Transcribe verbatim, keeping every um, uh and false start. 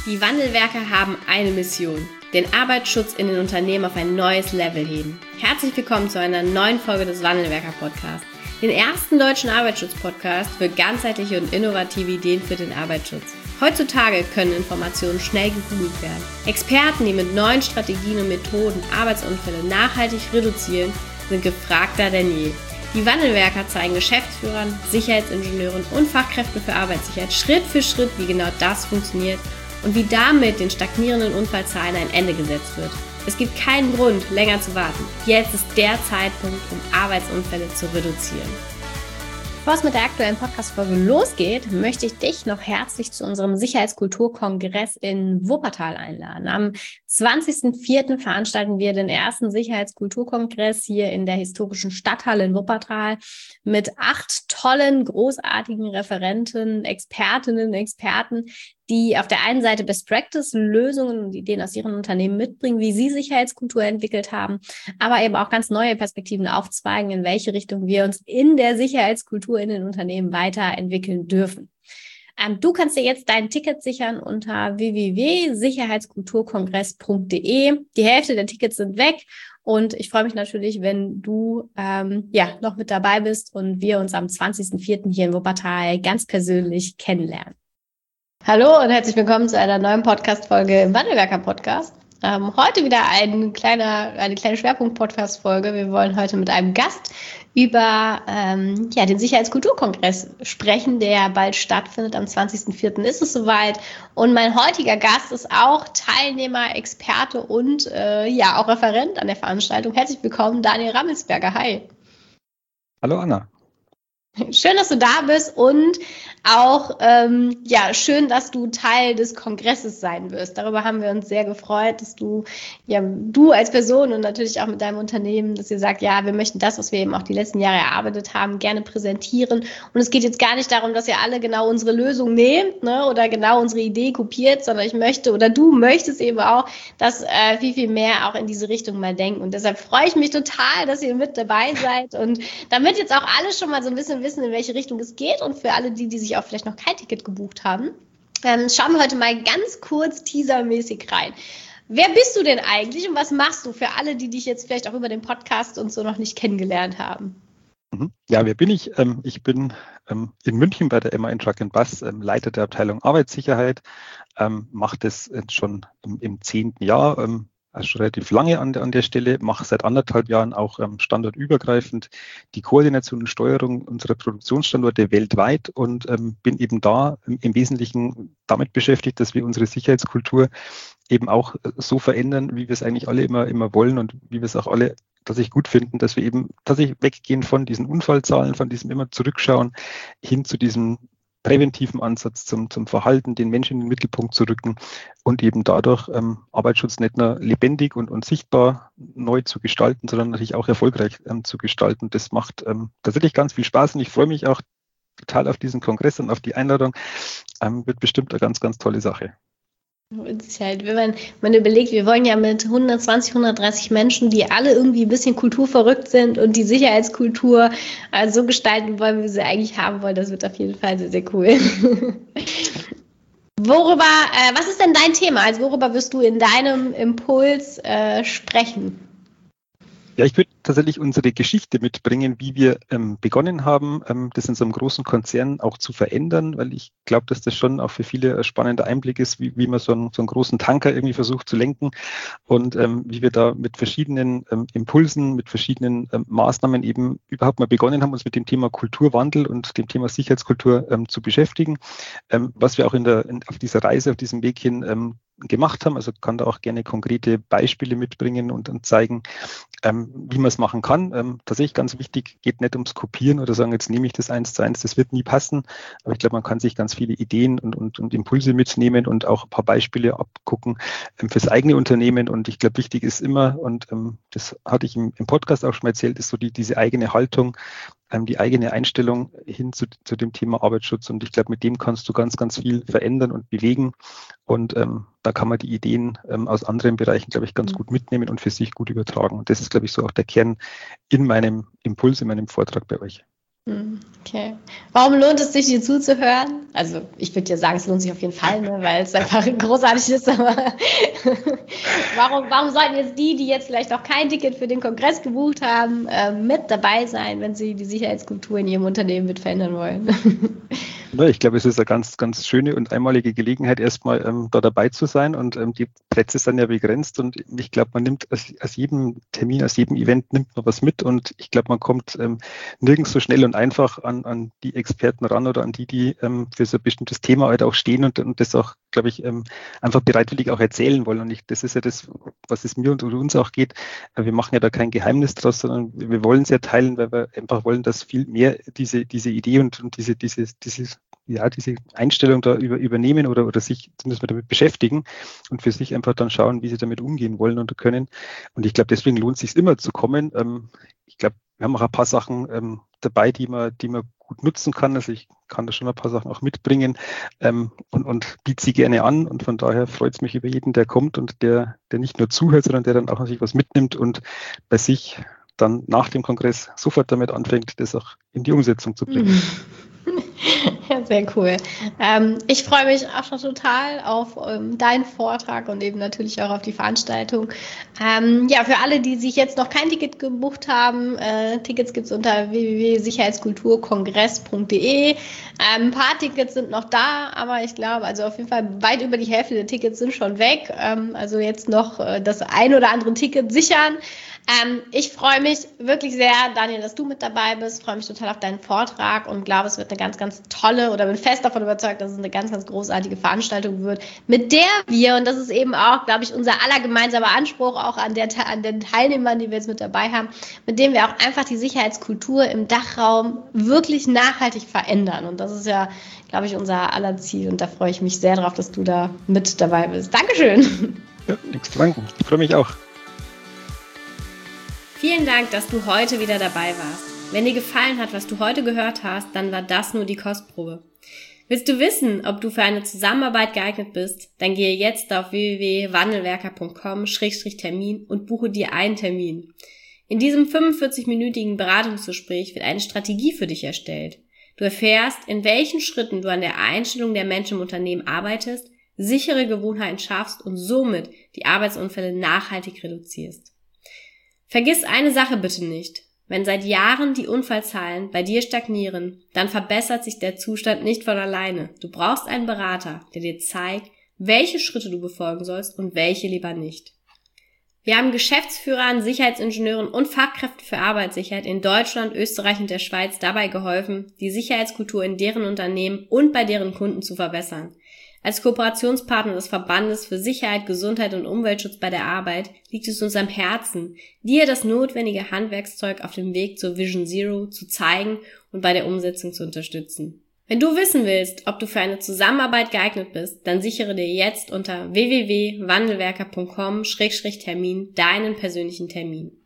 Die Wandelwerker haben eine Mission: den Arbeitsschutz in den Unternehmen auf ein neues Level heben. Herzlich willkommen zu einer neuen Folge des Wandelwerker-Podcasts, den ersten deutschen Arbeitsschutz-Podcast für ganzheitliche und innovative Ideen für den Arbeitsschutz. Heutzutage können Informationen schnell gegoogelt werden. Experten, die mit neuen Strategien und Methoden Arbeitsunfälle nachhaltig reduzieren, sind gefragter denn je. Die Wandelwerker zeigen Geschäftsführern, Sicherheitsingenieuren und Fachkräften für Arbeitssicherheit Schritt für Schritt, wie genau das funktioniert und wie damit den stagnierenden Unfallzahlen ein Ende gesetzt wird. Es gibt keinen Grund, länger zu warten. Jetzt ist der Zeitpunkt, um Arbeitsunfälle zu reduzieren. Bevor es mit der aktuellen Podcast-Folge losgeht, möchte ich dich noch herzlich zu unserem Sicherheitskulturkongress in Wuppertal einladen. Am zwanzigsten vierten veranstalten wir den ersten Sicherheitskulturkongress hier in der historischen Stadthalle in Wuppertal mit acht tollen, großartigen Referenten, Expertinnen, Experten, die auf der einen Seite Best-Practice-Lösungen und Ideen aus ihren Unternehmen mitbringen, wie sie Sicherheitskultur entwickelt haben, aber eben auch ganz neue Perspektiven aufzweigen, in welche Richtung wir uns in der Sicherheitskultur in den Unternehmen weiterentwickeln dürfen. Ähm, du kannst dir jetzt dein Ticket sichern unter w w w punkt sicherheitskulturkongress punkt d e. Die Hälfte der Tickets sind weg und ich freue mich natürlich, wenn du ähm, ja noch mit dabei bist und wir uns am zwanzigsten vierten hier in Wuppertal ganz persönlich kennenlernen. Hallo und herzlich willkommen zu einer neuen Podcast-Folge im Wandelwerker-Podcast. Ähm, heute wieder ein kleiner, eine kleine Schwerpunkt-Podcast-Folge. Wir wollen heute mit einem Gast über ähm, ja, den Sicherheitskulturkongress sprechen, der bald stattfindet. Am zwanzigsten vierten ist es soweit. Und mein heutiger Gast ist auch Teilnehmer, Experte und äh, ja auch Referent an der Veranstaltung. Herzlich willkommen, Daniel Rammelsberger. Hi. Hallo Anna. Schön, dass du da bist und auch ähm, ja schön, dass du Teil des Kongresses sein wirst. Darüber haben wir uns sehr gefreut, dass du ja du als Person und natürlich auch mit deinem Unternehmen, dass ihr sagt, ja, wir möchten das, was wir eben auch die letzten Jahre erarbeitet haben, gerne präsentieren. Und es geht jetzt gar nicht darum, dass ihr alle genau unsere Lösung nehmt, ne, oder genau unsere Idee kopiert, sondern ich möchte oder du möchtest eben auch, dass äh, viel, viel mehr auch in diese Richtung mal denken. Und deshalb freue ich mich total, dass ihr mit dabei seid und damit jetzt auch alle schon mal so ein bisschen wissen, in welche Richtung es geht und für alle die, die sich auch vielleicht noch kein Ticket gebucht haben, ähm, schauen wir heute mal ganz kurz teasermäßig rein. Wer bist du denn eigentlich und was machst du für alle, die dich jetzt vielleicht auch über den Podcast und so noch nicht kennengelernt haben? Ja, wer bin ich? Ähm, ich bin ähm, in München bei der M A N Truck and Bus ähm, Leiter der Abteilung Arbeitssicherheit, ähm, mache das jetzt schon im, im zehnten Jahr, ähm, also schon relativ lange an der, an der Stelle, mache seit anderthalb Jahren auch ähm, standortübergreifend die Koordination und Steuerung unserer Produktionsstandorte weltweit und ähm, bin eben da im, im Wesentlichen damit beschäftigt, dass wir unsere Sicherheitskultur eben auch so verändern, wie wir es eigentlich alle immer, immer wollen und wie wir es auch alle tatsächlich gut finden, dass wir eben tatsächlich weggehen von diesen Unfallzahlen, von diesem immer zurückschauen, hin zu diesem präventiven Ansatz zum, zum Verhalten, den Menschen in den Mittelpunkt zu rücken und eben dadurch ähm, Arbeitsschutz nicht nur lebendig und, und sichtbar neu zu gestalten, sondern natürlich auch erfolgreich ähm, zu gestalten. Das macht ähm, tatsächlich ganz viel Spaß und ich freue mich auch total auf diesen Kongress und auf die Einladung. Ähm, wird bestimmt eine ganz, ganz tolle Sache. Halt, wenn man, man überlegt, wir wollen ja mit hundertzwanzig, hundertdreißig Menschen, die alle irgendwie ein bisschen kulturverrückt sind und die Sicherheitskultur äh, so gestalten wollen, wie wir sie eigentlich haben wollen, das wird auf jeden Fall sehr, sehr cool. Worüber, äh, was ist denn dein Thema? Also worüber wirst du in deinem Impuls äh, sprechen? Ja, ich würde tatsächlich unsere Geschichte mitbringen, wie wir ähm, begonnen haben, ähm, das in so einem großen Konzern auch zu verändern, weil ich glaube, dass das schon auch für viele ein spannender Einblick ist, wie, wie man so einen, so einen großen Tanker irgendwie versucht zu lenken und ähm, wie wir da mit verschiedenen ähm, Impulsen, mit verschiedenen ähm, Maßnahmen eben überhaupt mal begonnen haben, uns mit dem Thema Kulturwandel und dem Thema Sicherheitskultur ähm, zu beschäftigen, ähm, was wir auch in der, in, auf dieser Reise, auf diesem Weg hin ähm, gemacht haben. Also kann da auch gerne konkrete Beispiele mitbringen und, und zeigen, ähm, wie man es machen kann. Ähm, tatsächlich ganz wichtig, geht nicht ums Kopieren oder sagen, jetzt nehme ich das eins zu eins, das wird nie passen. Aber ich glaube, man kann sich ganz viele Ideen und, und, und Impulse mitnehmen und auch ein paar Beispiele abgucken ähm, fürs eigene Unternehmen. Und ich glaube, wichtig ist immer, und ähm, das hatte ich im, im Podcast auch schon mal erzählt, ist so die, diese eigene Haltung, die eigene Einstellung hin zu, zu dem Thema Arbeitsschutz. Und ich glaube, mit dem kannst du ganz, ganz viel verändern und bewegen. Und ähm, da kann man die Ideen ähm, aus anderen Bereichen, glaube ich, ganz gut mitnehmen und für sich gut übertragen. Und das ist, glaube ich, so auch der Kern in meinem Impuls, in meinem Vortrag bei euch. Okay. Warum lohnt es sich, dir zuzuhören? Also ich würde dir sagen, es lohnt sich auf jeden Fall, ne, weil es einfach großartig ist, aber warum, warum sollten jetzt die, die jetzt vielleicht auch kein Ticket für den Kongress gebucht haben, äh, mit dabei sein, wenn sie die Sicherheitskultur in ihrem Unternehmen mit verändern wollen? Ja, ich glaube, es ist eine ganz, ganz schöne und einmalige Gelegenheit, erstmal ähm, da dabei zu sein, und ähm, die Plätze sind ja begrenzt, und ich glaube, man nimmt aus, aus jedem Termin, aus jedem Event nimmt man was mit, und ich glaube, man kommt ähm, nirgends so schnell und einfach an, an die Experten ran oder an die, die ähm, für so ein bestimmtes Thema halt auch stehen und, und das auch, glaube ich, ähm, einfach bereitwillig auch erzählen wollen. Und ich, das ist ja das, was es mir und uns auch geht. Wir machen ja da kein Geheimnis draus, sondern wir wollen es ja teilen, weil wir einfach wollen, dass viel mehr diese, diese Idee und, und diese, diese, dieses ja, diese Einstellung da über, übernehmen oder, oder sich zumindest damit beschäftigen und für sich einfach dann schauen, wie sie damit umgehen wollen und können. Und ich glaube, deswegen lohnt es sich immer zu kommen. Ähm, ich glaube, wir haben auch ein paar Sachen ähm, dabei, die man, die man gut nutzen kann. Also ich kann da schon ein paar Sachen auch mitbringen ähm, und, und biete sie gerne an. Und von daher freut es mich über jeden, der kommt und der, der nicht nur zuhört, sondern der dann auch sich was mitnimmt und bei sich dann nach dem Kongress sofort damit anfängt, das auch in die Umsetzung zu bringen. Ja, sehr cool. Ähm, ich freue mich auch schon total auf ähm, deinen Vortrag und eben natürlich auch auf die Veranstaltung. Ähm, ja, für alle, die sich jetzt noch kein Ticket gebucht haben, äh, Tickets gibt's unter w w w punkt sicherheitskulturkongress punkt d e. Ähm, ein paar Tickets sind noch da, aber ich glaube, also auf jeden Fall weit über die Hälfte der Tickets sind schon weg. Ähm, also jetzt noch äh, das ein oder andere Ticket sichern. Ähm, ich freue mich wirklich sehr, Daniel, dass du mit dabei bist. Freue mich total auf deinen Vortrag und glaube, es wird eine ganz, ganz tolle, oder bin fest davon überzeugt, dass es eine ganz, ganz großartige Veranstaltung wird, mit der wir, und das ist eben auch, glaube ich, unser aller gemeinsamer Anspruch auch an, der, an den Teilnehmern, die wir jetzt mit dabei haben, mit dem wir auch einfach die Sicherheitskultur im Dachraum wirklich nachhaltig verändern. Und das ist ja, glaube ich, unser aller Ziel. Und da freue ich mich sehr drauf, dass du da mit dabei bist. Dankeschön. Ja, nichts zu danken. Ich freue mich auch. Vielen Dank, dass du heute wieder dabei warst. Wenn dir gefallen hat, was du heute gehört hast, dann war das nur die Kostprobe. Willst du wissen, ob du für eine Zusammenarbeit geeignet bist? Dann gehe jetzt auf w w w punkt wandelwerker punkt com Schrägstrich Termin und buche dir einen Termin. In diesem fünfundvierzig-minütigen Beratungsgespräch wird eine Strategie für dich erstellt. Du erfährst, in welchen Schritten du an der Einstellung der Menschen im Unternehmen arbeitest, sichere Gewohnheiten schaffst und somit die Arbeitsunfälle nachhaltig reduzierst. Vergiss eine Sache bitte nicht. Wenn seit Jahren die Unfallzahlen bei dir stagnieren, dann verbessert sich der Zustand nicht von alleine. Du brauchst einen Berater, der dir zeigt, welche Schritte du befolgen sollst und welche lieber nicht. Wir haben Geschäftsführern, Sicherheitsingenieuren und Fachkräften für Arbeitssicherheit in Deutschland, Österreich und der Schweiz dabei geholfen, die Sicherheitskultur in deren Unternehmen und bei deren Kunden zu verbessern. Als Kooperationspartner des Verbandes für Sicherheit, Gesundheit und Umweltschutz bei der Arbeit liegt es uns am Herzen, dir das notwendige Handwerkszeug auf dem Weg zur Vision Zero zu zeigen und bei der Umsetzung zu unterstützen. Wenn du wissen willst, ob du für eine Zusammenarbeit geeignet bist, dann sichere dir jetzt unter w w w punkt wandelwerker punkt com Schrägstrich Termin deinen persönlichen Termin.